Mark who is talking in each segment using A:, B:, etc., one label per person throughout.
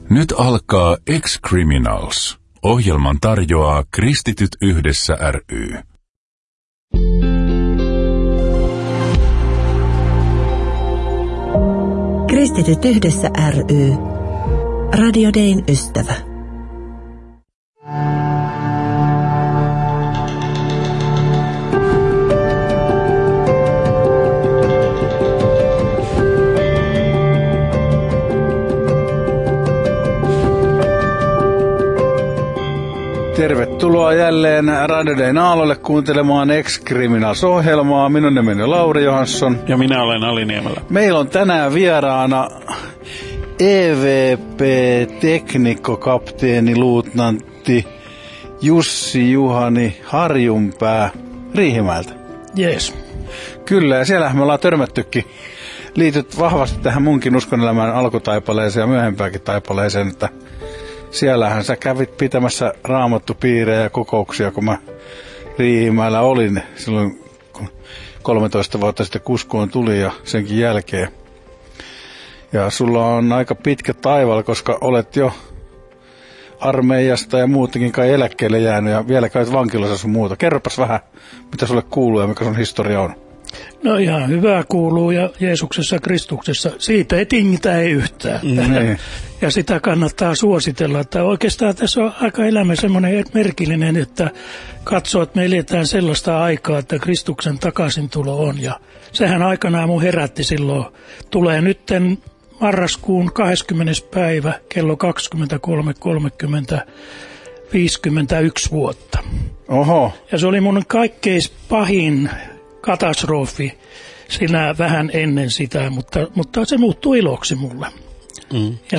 A: Nyt alkaa Ex-Criminals. Ohjelman tarjoaa Kristityt yhdessä ry.
B: Kristityt yhdessä ry. Radio Dayn ystävä.
C: Tervetuloa jälleen Radio Dayn aallolle kuuntelemaan Ex-Criminals-ohjelmaa. Minun nimeni on Lauri Johansson.
D: Ja minä olen Ali Niemelä.
C: Meillä on tänään vieraana EVP-teknikkokapteeni luutnantti Jussi Juhani Harjunpää Riihimäeltä.
D: Jees.
C: Kyllä, ja siellähän me ollaan törmättykin. Liityt vahvasti tähän munkin uskonelämän alkutaipaleeseen ja myöhempääkin taipaleeseen, että siellähän sä kävit pitämässä raamattupiirejä ja kokouksia, kun mä Riihimäellä olin silloin 13 vuotta sitten Kuskoon tuli ja senkin jälkeen. Ja sulla on aika pitkä taival, koska olet jo armeijasta ja muutenkin kai eläkkeelle jäänyt ja vielä käyt vankilassa sun muuta. Kerropas vähän, mitä sulle kuuluu ja mikä sun historia on.
D: No ihan hyvää kuuluu ja Jeesuksessa Kristuksessa. Siitä ei tingitä ei yhtään.
C: Niin.
D: Ja sitä kannattaa suositella. Että oikeastaan tässä on aika elämä semmoinen merkillinen, että katsoo, että me eletään sellaista aikaa, että Kristuksen takaisintulo on. Ja sehän aikanaan mun herätti silloin. Tulee nytten marraskuun 20. päivä kello 23.30 51 vuotta.
C: Oho.
D: Ja se oli mun kaikkein pahin katastrofi sinä vähän ennen sitä, mutta se muuttui iloksi mulle. Ja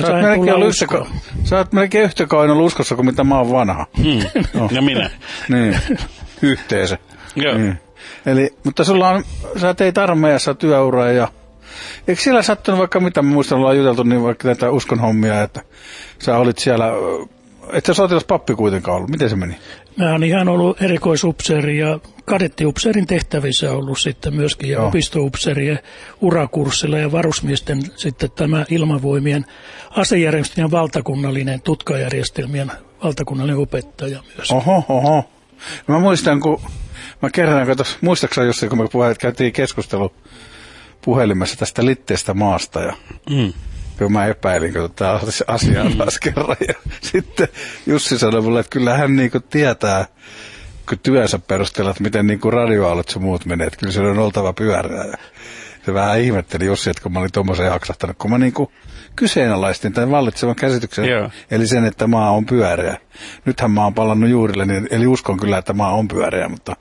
C: sä oot melkein yhtä kauan ollut uskossa kuin mitä mä oon vanha.
D: No. Ja minä.
C: Niin, yhteensä.
D: Joo.
C: Niin. Eli, mutta sä teit armeijassa työuraa ja eikö siellä sattunut vaikka mitä, mä muistan, ollaan juteltu, niin vaikka tätä uskonhommia, että sä olit siellä, et sä sotilaspappi kuitenkaan ollut, miten se meni?
D: Mä oon ihan ollut erikoisupseeri ja kadettiupseerin tehtävissä ollut sitten myöskin ja opistoupseerien urakurssilla ja varusmiesten sitten tämä ilmavoimien asejärjestelmien valtakunnallinen tutkajärjestelmien valtakunnallinen opettaja myös.
C: Oho. Mä muistan, kun mä kerran, muistaakseni Jussi, kun me käytiin keskustelu puhelimessa tästä litteestä maasta ja kun mä epäilin, kun tämä asia on taas kerran. Ja sitten Jussi sanoi mulle, että kyllä hän niinku tietää, kun työnsä perusteella, että miten niinku radioaallot ja muut menee, että kyllä se on oltava pyörää. Ja se vähän ihmetteli Jussi, että kun mä olin tuommoisen jaksahtanut, kun mä niinku kyseenalaistin tämän vallitsevan käsityksen, eli sen, että maa on pyöreä. Nythän mä oon palannut juurille, niin, eli uskon kyllä, että maa on pyöreä, mutta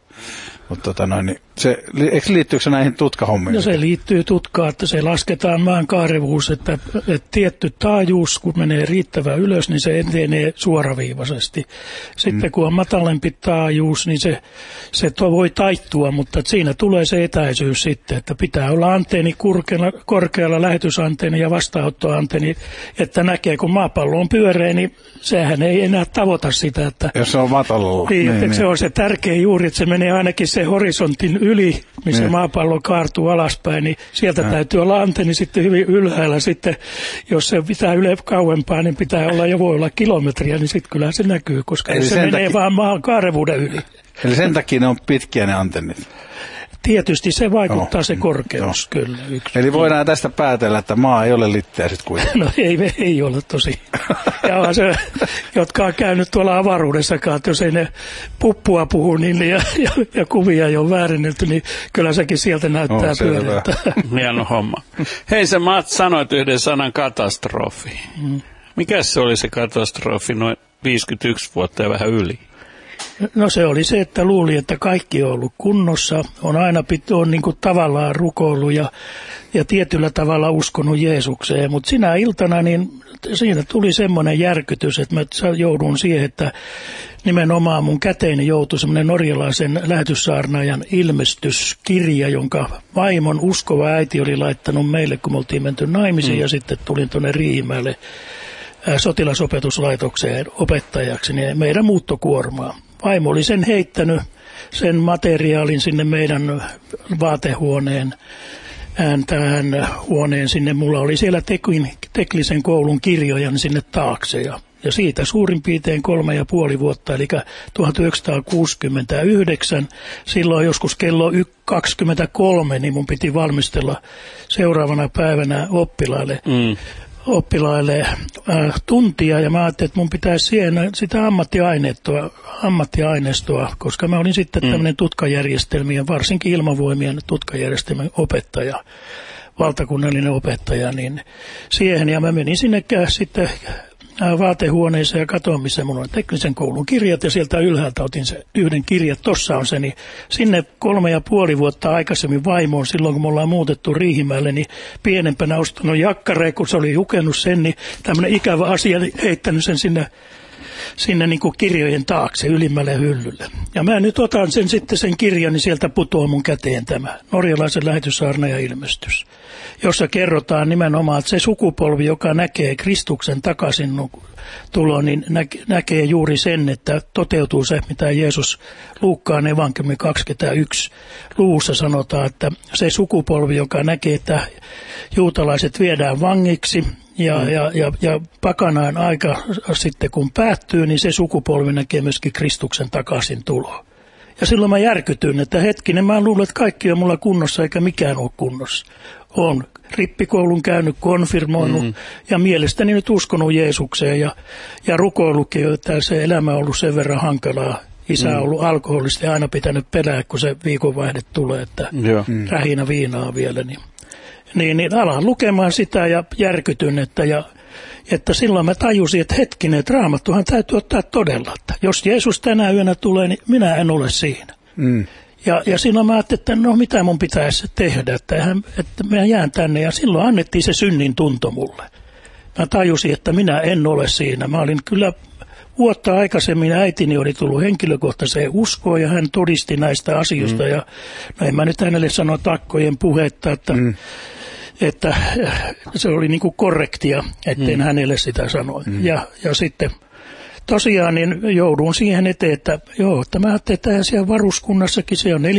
C: liittyykö se näihin tutkahommiin?
D: No se liittyy tutkaan, että se lasketaan maan kaarevuus, että tietty taajuus, kun menee riittävän ylös, niin se etenee suoraviivaisesti. Sitten kun on matalempi taajuus, niin se voi taittua, mutta siinä tulee se etäisyys sitten, että pitää olla antenni korkealla lähetysantenni ja vastaanottoantenni, että näkee, kun maapallo on pyöreä, niin sehän ei enää tavoita sitä. Että,
C: jos se on matalalla.
D: Niin. Se on se tärkeä juuri, että se menee ainakin se horisontin yli, missä maapallo kaartuu alaspäin, niin sieltä täytyy olla antenni sitten hyvin ylhäällä. Sitten, jos se pitää kauempaa, niin pitää olla jo voi olla kilometriä, niin sitten kyllä se näkyy, koska se menee vaan maan kaarevuuden yli.
C: Eli sen takia ne on pitkiä ne antennit.
D: Tietysti se vaikuttaa se korkeus, kyllä.
C: Eli voidaan tästä päätellä, että maa ei ole litteä sitten kuitenkin.
D: No ei ole tosi. Ja se, jotka on käynyt tuolla avaruudessakaan, että jos ei ne puppua puhu niin, ja kuvia ei ole väärennelty, niin kyllä sekin sieltä näyttää pyöreältä.
E: Hieno homma. Hei, sä sanoit yhden sanan katastrofi. Mikä se oli se katastrofi noin 51 vuotta ja vähän yli?
D: No se oli se, että luuli, että kaikki on ollut kunnossa, on aina niin kuin tavallaan rukoillut ja tietyllä tavalla uskonut Jeesukseen, mutta sinä iltana niin siinä tuli semmoinen järkytys, että mä joudun siihen, että nimenomaan mun käteeni joutui semmoinen norjalaisen lähetyssaarnaajan ilmestyskirja, jonka vaimon uskova äiti oli laittanut meille, kun me oltiin menty naimisiin ja sitten tulin tuonne Riihimäelle sotilasopetuslaitokseen opettajaksi, niin meidän muuttokuormaa. Vaimo oli sen heittänyt, sen materiaalin sinne meidän vaatehuoneen tähän huoneen sinne. Mulla oli siellä Teklisen koulun kirjoja sinne taakse ja siitä suurin piirtein 3,5 vuotta, eli 1969, silloin joskus kello 23, niin mun piti valmistella seuraavana päivänä oppilaille tuntia, ja mä ajattelin, että mun pitäisi siihen sitä ammattiaineistoa, koska mä olin sitten tämmöinen tutkajärjestelmien, varsinkin ilmavoimien tutkajärjestelmien opettaja, valtakunnallinen opettaja, niin siihen, ja mä menin sinne sitten vaatehuoneeseen ja katsoin, missä mun on Teklisen koulun kirjat, ja sieltä ylhäältä otin se yhden kirjat, tossa on se, niin sinne 3,5 vuotta aikaisemmin vaimoon, silloin kun me ollaan muutettu Riihimäelle, niin pienempänä ostanut jakkareen, kun se oli lukenut sen, niin tämmöinen ikävä asia, niin heittänyt sen sinne niin kuin kirjojen taakse ylimmälle hyllylle. Ja mä nyt otan sen kirjan, niin sieltä putoaa mun käteen tämä norjalaisen lähetyssaarnaajan ilmestys, jossa kerrotaan nimenomaan, että se sukupolvi, joka näkee Kristuksen takaisin tulo, niin näkee juuri sen, että toteutuu se, mitä Jeesus Luukkaan evankeliumi 21 luvussa sanotaan, että se sukupolvi, joka näkee, että juutalaiset viedään vangiksi, ja pakanaan aika sitten kun päättyy, niin se sukupolvi näkee myöskin Kristuksen takaisin tuloa. Ja silloin mä järkytyn, että hetkinen, mä luulen, että kaikki on mulla kunnossa eikä mikään ole kunnossa. Olen rippikoulun käynyt, konfirmoinut ja mielestäni nyt uskonut Jeesukseen ja rukoillutkin, että se elämä on ollut sen verran hankalaa. Isä on ollut alkoholista ja aina pitänyt pelää, kun se viikonvaihde tulee, että rähinä viinaa vielä, niin alan lukemaan sitä ja järkytyn, että silloin mä tajusin, että hetkinen, että Raamattuhan täytyy ottaa todella, että jos Jeesus tänä yönä tulee, niin minä en ole siinä. Ja silloin mä ajattelin, että no mitä mun pitäisi tehdä, että mä jään tänne, ja silloin annettiin se synnin tunto mulle. Mä tajusin, että minä en ole siinä. Mä olin kyllä vuotta aikaisemmin, äitini oli tullut henkilökohtaiseen uskoon, ja hän todisti näistä asioista, ja no en mä nyt hänelle sano takkojen puhetta, että se oli niin kuin korrektia, etten hänelle sitä sano. Ja sitten tosiaan niin joudun siihen eteen, että mä ajattelin, että siellä varuskunnassakin se on 400-600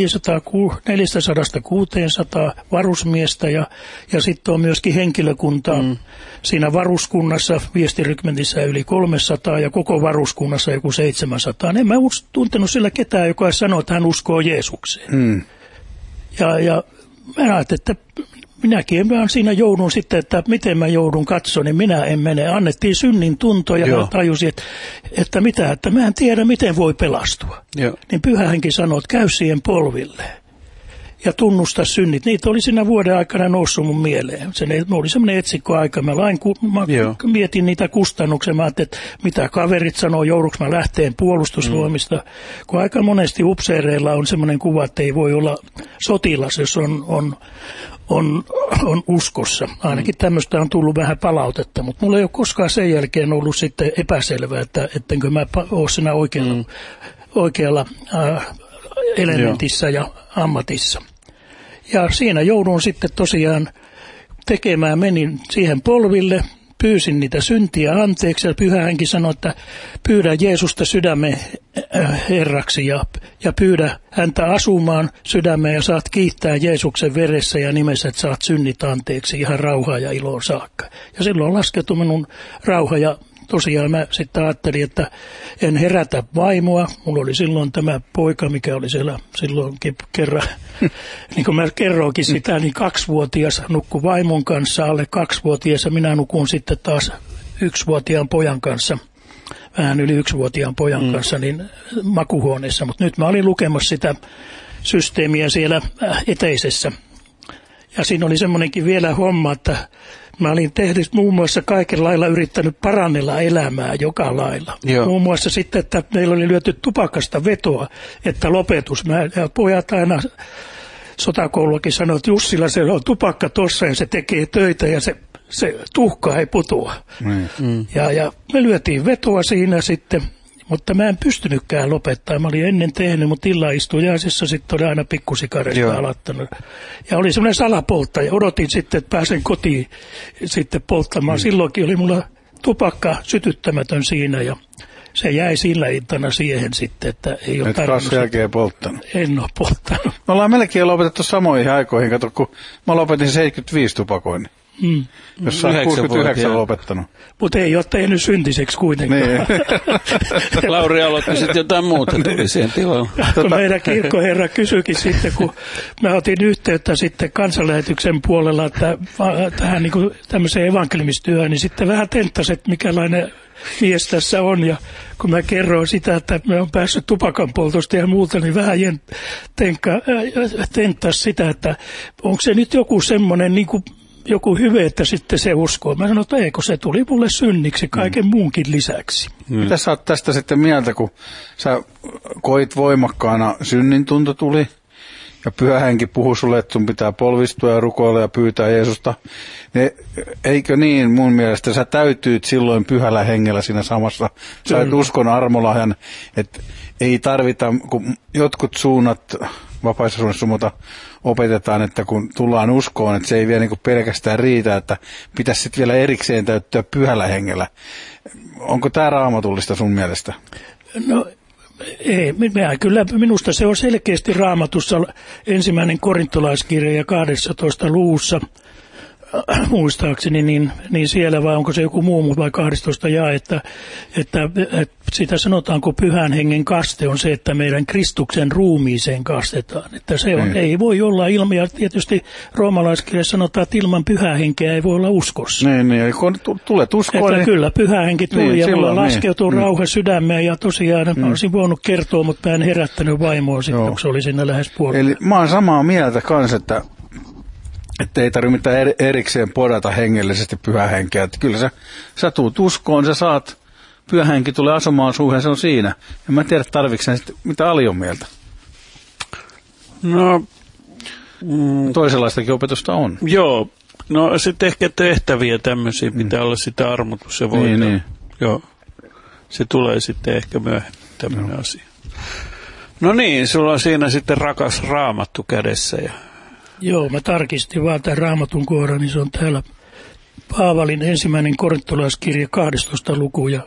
D: varusmiestä ja sitten on myöskin henkilökuntaa siinä varuskunnassa, viestirykmentissä yli 300 ja koko varuskunnassa joku 700. En mä tuntenut sillä ketään, joka sanoo, että hän uskoo Jeesukseen. Ja mä ajattelin, että minäkin siinä joudun sitten, että miten mä joudun katsoa, niin minä en mene. Annettiin synnin tunto ja mä tajusin, että mä en tiedä, miten voi pelastua. Niin Pyhä Henki sanoi, että käy siihen polville ja tunnusta synnit. Niitä oli siinä vuoden aikana noussut mun mieleen. Se oli semmoinen etsikkoaika. Mä mietin niitä kustannuksia. Mä ajattelin, että mitä kaverit sanoo, jouduks mä lähteen puolustusvoimista. Kun aika monesti upseereilla on semmoinen kuva, että ei voi olla sotilas, jos on uskossa. Ainakin tämmöistä on tullut vähän palautetta, mutta mulla ei ole koskaan sen jälkeen ollut sitten epäselvää, että ettenkö mä ole siinä oikealla elementissä ja ammatissa. Ja siinä joudun sitten tosiaan tekemään, menin siihen polville, pyysin niitä syntiä anteeksi ja Pyhä Henki sanoi, että pyydä Jeesusta sydämen herraksi ja pyydä häntä asumaan sydämeen ja saat kiittää Jeesuksen veressä ja nimessä, että saat synnit anteeksi ihan rauhaa ja iloon saakka. Ja silloin lasketui minun rauha ja tosiaan mä sitten ajattelin, että en herätä vaimoa. Mulla oli silloin tämä poika, mikä oli siellä silloinkin kerran, niin kuin mä kerroinkin sitä, niin 2-vuotias nukkui vaimon kanssa, alle 2-vuotias, ja minä nukun sitten taas 1-vuotiaan pojan kanssa, vähän yli 1-vuotiaan pojan kanssa, niin makuhuoneessa. Mutta nyt mä olin lukemassa sitä systeemiä siellä eteisessä. Ja siinä oli semmoinenkin vielä homma, että mä olin tehnyt muun muassa kaiken lailla yrittänyt parannella elämää joka lailla. Muun muassa sitten, että meillä oli lyöty tupakasta vetoa, että lopetus. Ja pojat aina sotakouluakin sanoi, että Jussilla se on tupakka tossa ja se tekee töitä ja se tuhka ei putoa. Ja me lyötiin vetoa siinä sitten, mutta mä en pystynytkään lopettaa. Mä olin ennen tehnyt, mutta illaistujaisessa sitten oli aina pikkusikareista alattanut. Ja oli semmoinen salapolttaja. Odotin sitten, että pääsen kotiin sitten polttamaan. Silloinkin oli mulla tupakka sytyttämätön siinä. se jäi sillä iltana siihen sitten, että ei ole
C: tarvinnut. Et jälkeen polttanut?
D: En ole polttanut.
C: Me ollaan melkein lopetettu samoihin aikoihin, kato, kun mä lopetin 75 tupakoinnin. Jos sä oot 69 lopettanut.
D: Mutta ei ole tehnyt syntiseksi kuitenkaan.
C: Niin.
E: Lauri aloitti sitten jotain muuta tuli siihen tilaan.
D: Meidän kirkkoherra kysyikin sitten, kun mä otin yhteyttä sitten kansanlähetyksen puolella että tähän niin kuin tämmöiseen evankeliumistyöhön, niin sitten vähän tenttasi, että mikälainen mies tässä on. Ja kun mä kerroin sitä, että me on päässyt tupakanpoltosta ja muuta, niin vähän tenttasi sitä, että onko se nyt joku semmoinen niin kuin joku hyve, että sitten se uskoo. Mä sanoin, että eikö se tuli mulle synniksi kaiken muunkin lisäksi.
C: Mitä sä oot tästä sitten mieltä, kun sä koit voimakkaana synnin tunto tuli ja Pyhä Henki puhui sulle, että sun pitää polvistua ja rukoilla ja pyytää Jeesusta. Eikö niin mun mielestä sä täytyyt silloin Pyhällä Hengellä siinä samassa. Sä et uskon armolahjan, että ei tarvita, kun jotkut suunnat vapaissa suunnassa opetetaan, että kun tullaan uskoon, että se ei vielä niin kuin pelkästään riitä, että pitäisi sitten vielä erikseen täyttyä Pyhällä Hengellä. Onko tämä raamatullista sun mielestä?
D: No ei, kyllä minusta se on selkeästi Raamatussa 1. korintolaiskirja ja 12. luvussa, muistaakseni, niin siellä, vai onko se joku muu, vai 12 jae, että sitä sanotaanko Pyhän Hengen kaste on se, että meidän Kristuksen ruumiiseen kastetaan. Että se on, ei voi olla ilman, ja tietysti roomalaiskirjassa sanotaan, että ilman Pyhää Henkeä ei voi olla uskossa.
C: Niin, kun tulet uskoon.
D: Että
C: niin
D: kyllä Pyhä Henki tuli niin, ja mulla laskeutui rauha sydämeen, ja tosiaan mä olisin voinut kertoa, mutta mä en herättänyt vaimoa sitten, kun se oli siinä lähes puolella.
C: Eli mä oon samaa mieltä kanssa, että ei tarvitse mitään erikseen podata hengellisesti Pyhää Henkeä. Että kyllä sä tuut uskoon, sä saat, Pyhä Henki tulee asumaan suuhun, se on siinä. En mä tiedä, tarvitsen sen sitten, mitä Ali on mieltä.
E: No,
C: toisenlaistakin opetusta on.
E: Joo, no sitten ehkä tehtäviä tämmöisiä pitää olla sitä armotus ja voittaa.
C: Niin.
E: Joo, se tulee sitten ehkä myöhemmin tämmöinen asia. No niin, sulla on siinä sitten rakas Raamattu kädessä ja...
D: Joo, mä tarkistin vaan tämän Raamatun kohdan, niin se on täällä Paavalin 1. korintolaiskirja 12. luku ja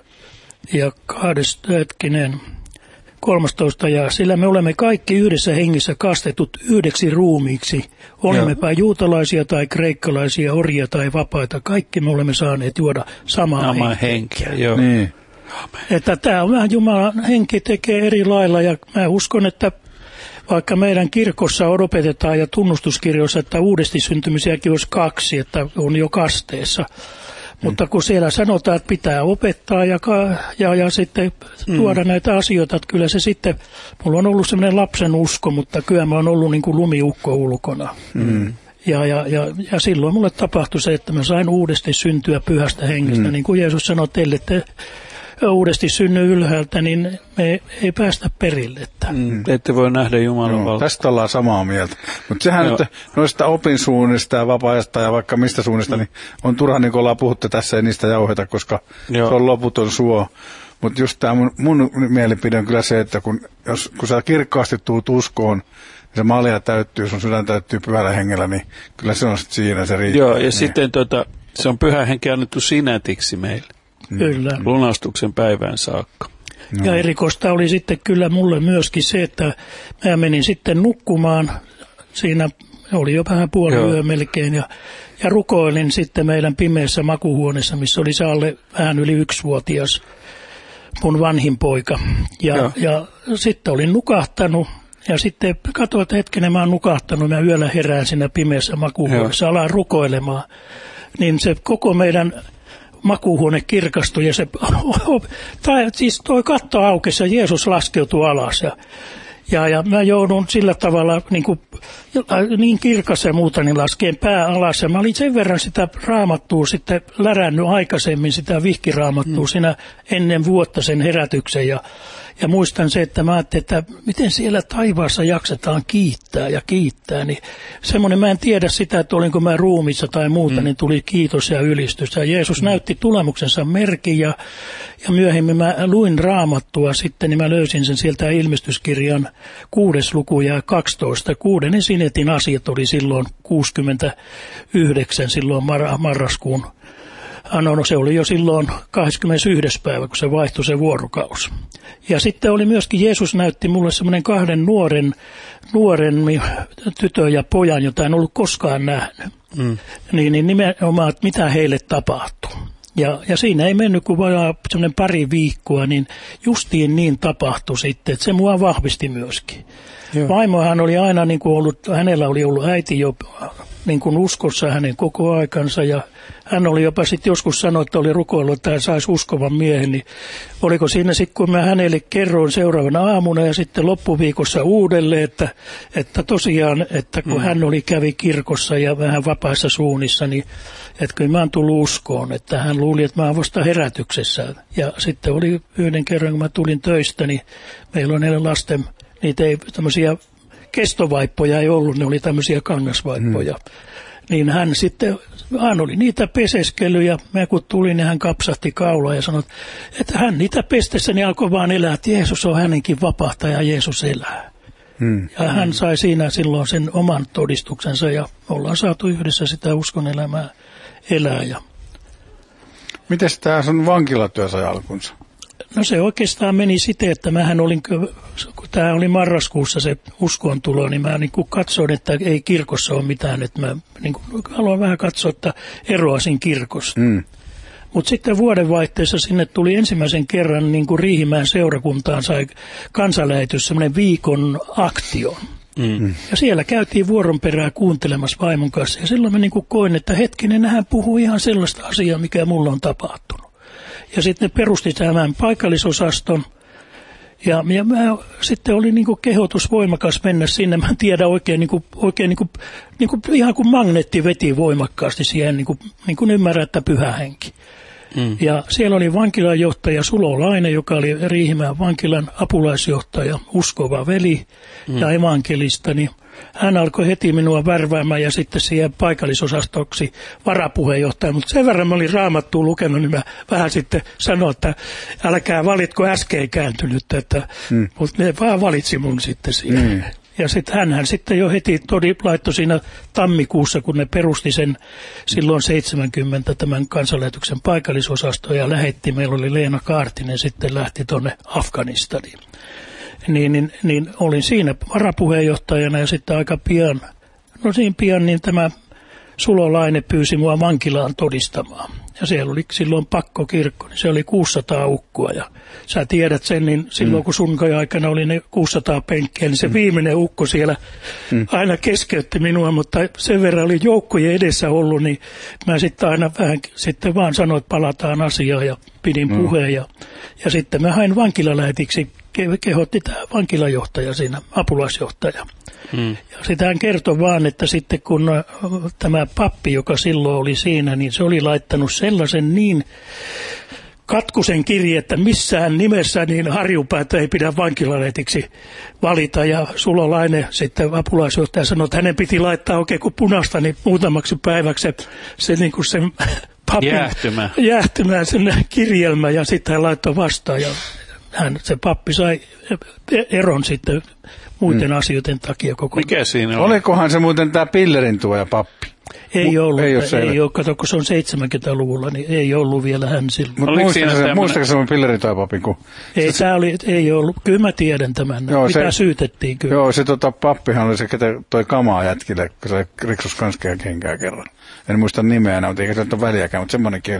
D: 13. ja sillä me olemme kaikki yhdessä hengissä kastetut yhdeksi ruumiiksi. Olemmepa juutalaisia tai kreikkalaisia, orjia tai vapaita. Kaikki me olemme saaneet juoda samaa henkeä.
E: Joo.
C: Niin.
D: Että tämä on vähän Jumalan henki tekee eri lailla ja mä uskon, että vaikka meidän kirkossa opetetaan ja tunnustuskirjoissa, että uudesti syntymisiäkin olisi 2, että on jo kasteessa. Mutta kun siellä sanotaan, että pitää opettaa ja sitten tuoda näitä asioita, että kyllä se sitten, mulla on ollut semmoinen lapsen usko, mutta kyllä mä oon ollut niin kuin lumiukko ulkona. Ja silloin mulle tapahtui se, että mä sain uudesti syntyä Pyhästä Hengestä, niin kuin Jeesus sanoi teille, että uudesti synny ylhäältä, niin me ei päästä perille.
E: Ette voi nähdä Jumalan valtaa.
C: Tästä ollaan samaa mieltä. Mutta sehän nyt noista opinsuunnista ja vapaa-ajasta ja vaikka mistä suunnista, niin on turha, niin kuin ollaan puhuttu tässä, ei niistä jauheta, koska se on loputon suo. Mutta just tämä mun mielipide on kyllä se, että kun sä kirkkaasti tuut uskoon, se malja täyttyy, sun sydän täyttyy Pyhällä Hengellä, niin kyllä se on sitten siinä, se riittää.
E: Joo, ja sitten se on Pyhä Henki annettu sinätiksi meille.
D: Kyllä.
E: Lunastuksen päivään saakka.
D: No. Ja erikoista oli sitten kyllä mulle myöskin se, että mä menin sitten nukkumaan. Siinä oli jo vähän puoli yö melkein ja rukoilin sitten meidän pimeässä makuuhuoneessa, missä oli se alle vähän yli 1-vuotias mun vanhin poika. Ja sitten olin nukahtanut ja sitten katsoin, että hetkinen mä oon nukahtanut. Mä yöllä herään siinä pimeässä makuuhuoneessa, alan rukoilemaan. Niin se koko meidän makuuhuone kirkastui ja siis toi katto aukesi ja Jeesus laskeutui alas ja mä joudun sillä tavalla niin kirkas ja muuta, niin laskeen pää alas ja mä olin sen verran sitä raamattua sitten lärännyt aikaisemmin sitä vihkiraamattua siinä ennen vuotta sen herätyksen ja muistan se, että mä ajattelin, että miten siellä taivaassa jaksetaan kiittää, niin semmoinen mä en tiedä sitä, että olinko mä ruumissa tai muuta, niin tuli kiitos ja ylistys. Ja Jeesus näytti tulemuksensa merkin ja myöhemmin mä luin raamattua sitten, niin mä löysin sen sieltä ilmestyskirjan 6. luku ja 12. 6. sinetin asiat oli silloin 69, silloin marraskuun No, se oli jo silloin 21. päivä, kun se vaihtui se vuorokausi. Ja sitten oli myöskin, Jeesus näytti mulle semmoinen 2 nuoren tytön ja pojan, jota en ollut koskaan nähnyt. Niin nimenomaan, että mitä heille tapahtui. Ja siinä ei mennyt kuin semmoinen pari viikkoa, niin justiin niin tapahtui sitten, että se mua vahvisti myöskin. Joo. Vaimohan oli aina niin kuin ollut, hänellä oli ollut äiti jo niin kuin uskossa hänen koko aikansa, ja hän oli jopa sitten joskus sanonut, että oli rukoillut, että hän saisi uskovan miehen, niin oliko siinä sitten, kun mä hänelle kerroin seuraavana aamuna ja sitten loppuviikossa uudelleen, että tosiaan, että kun hän kävi kirkossa ja vähän vapaissa suunnissa, niin että kyllä mä oon tullut uskoon, että hän luuli, että mä oon vasta herätyksessä. Ja sitten oli yhden kerran, kun mä tulin töistä, niin meillä on näille lasten, niitä ei tämmöisiä kestovaippoja ei ollut, ne oli tämmöisiä kangasvaippoja. Niin hän oli niitä peseskelyjä. Mä kun tulin, niin hän kapsahti kaulaa ja sanoi, että hän niitä pestessäni alkoi vaan elää, että Jeesus on hänenkin vapahtaja, Jeesus elää. Ja hän sai siinä silloin sen oman todistuksensa ja ollaan saatu yhdessä sitä uskon elämää elää.
C: Miten tämä sun vankilatyö sai alkunsa?
D: No se oikeastaan meni siten, että mähän olin, kun tämä oli marraskuussa se uskontulo, niin mä niin kuin katsoin, että ei kirkossa ole mitään, että mä niin kuin haluan vähän katsoa, että eroaisin kirkosta. Mutta sitten vuodenvaihteessa sinne tuli ensimmäisen kerran niin kuin Riihimäen seurakuntaan sai kansanlähetys semmoinen viikon aktio. Ja siellä käytiin vuoron perään kuuntelemassa vaimon kanssa ja silloin mä niin kuin koin, että hetkinen, hän puhuu ihan sellaista asiaa, mikä mulla on tapahtunut. Ja sitten ne perusti tämän paikallisosaston. Ja mä sitten oli niin kuin kehotus voimakas mennä sinne. Mä en tiedä oikein ihan kuin magneetti veti voimakkaasti siihen, niin kuin ymmärrä, että pyhä henki. Ja siellä oli vankilanjohtaja Sulo Laine, joka oli Riihimäen vankilan apulaisjohtaja, uskova veli ja evankelista, niin hän alkoi heti minua värväämään ja sitten siihen paikallisosastoksi varapuheenjohtaja. Mutta sen verran mä olin Raamattua lukenut, niin mä vähän sitten sanoin, että älkää valitko äsken kääntynyt, mutta ne vaan valitsi mun sitten siihen. Ja sitten hänhän sitten jo heti laittoi siinä tammikuussa, kun ne perusti sen silloin 70 tämän kansanlähetyksen paikallisosaston ja lähetti. Meillä oli Leena Kaartinen sitten lähti tuonne Afganistaniin. Niin olin siinä varapuheenjohtajana ja sitten aika pian, niin tämä Sulo Laine pyysi mua vankilaan todistamaan. Ja siellä oli silloin pakkokirkko, niin se oli 600 ukkoa. Ja sä tiedät sen, niin silloin kun sunkai-aikana oli ne 600 penkkiä, niin se viimeinen ukko siellä aina keskeytti minua, mutta sen verran oli joukkojen edessä ollut, niin mä sitten aina vähän sitten vaan sanoin, että palataan asiaan ja pidin puheen. Ja sitten mä hain vankilalähetiksi, kehotti tämä vankilajohtaja siinä, apulaisjohtaja. Ja sitä hän kertoi vaan, että sitten kun tämä pappi, joka silloin oli siinä, niin se oli laittanut sellaisen niin katkusen kirje, että missään nimessä niin Harjupäätä ei pidä vankilalähetiksi valita. Ja Sulo Laine sitten apulaisjohtaja sanoi, että hänen piti laittaa oikein kuin punaista niin muutamaksi päiväksi se niin kuin sen papin jäähtymään sen kirjelmä ja sitten hän laittoi vastaan ja se pappi sai eron sitten muiden asioiden takia koko.
E: Mikä siinä oli?
C: Olikohan se muuten tämä pillerin tuoja pappi?
D: Ei ollut, ei ole. Kato, kun se on 70-luvulla, niin ei ollut vielä hän silloin.
C: Mutta muistatko se pillerin tuoja papin?
D: Ei, ei ollut. Kyllä mä tiedän tämän. Joo, mitä syytettiin kyllä.
C: Joo, se pappihan oli se, ketä toi kamaa jätkille, kun se riksus kanskeja kenkää kerran. En muista nimeä enää, mutta eikä se ole väliäkään, mutta semmoinen kirja.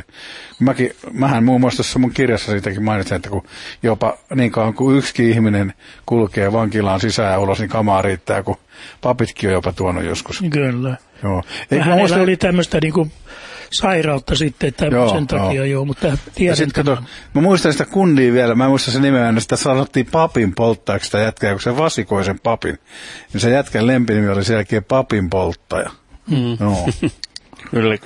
C: Mähän muun muassa tuossa mun kirjassa siitäkin mainitsin, että kun jopa niin kauan kuin yksikin ihminen kulkee vankilaan sisään ja ulos, niin kamaa riittää, kun papitkin on jopa tuonut joskus.
D: Kyllä.
C: Joo.
D: Hänellä oli tämmöistä niinku sairautta sitten, että sen takia joo, mutta tiedän.
C: Mä muistan sitä kundia vielä, mä en muista sen nimeä, sitä sanottiin papin polttajaksi sitä jätkää, kun se vasikoi sen papin. Niin se jätkän lempinimi oli sen jälkeen papin polttaja. Joo.
E: Kyllä.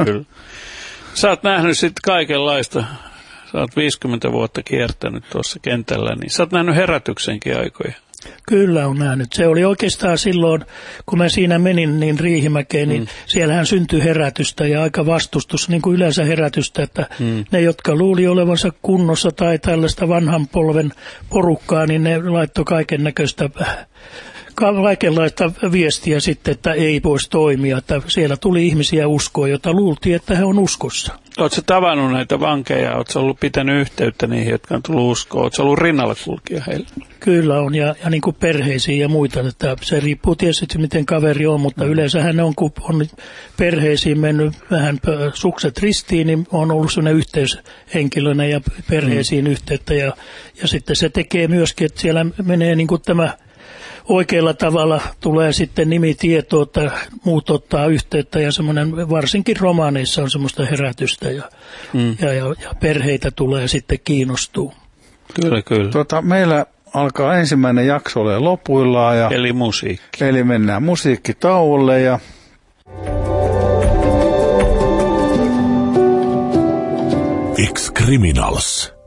E: Sä oot nähnyt sitten kaikenlaista. Sä oot 50 vuotta kiertänyt tuossa kentällä, niin sä oot nähnyt herätyksenkin aikoja.
D: Kyllä on nähnyt. Se oli oikeastaan silloin, kun mä siinä menin niin Riihimäkeen, niin siellähän syntyi herätystä ja aika vastustus, niin kuin yleensä herätystä, että ne, jotka luuli olevansa kunnossa tai tällaista vanhan polven porukkaa, niin ne laittoi kaiken näköistä kaikenlaista viestiä sitten, että ei voisi toimia. Että siellä tuli ihmisiä uskoon, jota luultiin, että he on uskossa.
E: Oletko tavannut näitä vankeja? Oletko ollut pitänyt yhteyttä niihin, jotka on tullut uskoon? Oletko ollut rinnalla kulkija heille?
D: Kyllä on, ja niin kuin perheisiin ja muita. Että se riippuu tietysti, miten kaveri on, mutta yleensähän on, kun on perheisiin mennyt vähän sukset ristiin, niin on ollut sellainen yhteyshenkilönä ja perheisiin yhteyttä. Ja sitten se tekee myöskin, että siellä menee niin kuin tämä oikealla tavalla tulee sitten nimitieto, että muut ottaa yhteyttä ja semmoinen, varsinkin romaaneissa on semmoista herätystä ja perheitä tulee sitten kiinnostua.
E: Kyllä.
C: Meillä alkaa ensimmäinen jakso olemaan lopuillaan.
E: Eli musiikki.
C: Eli mennään musiikkitauolle ja
A: Ex-Criminals.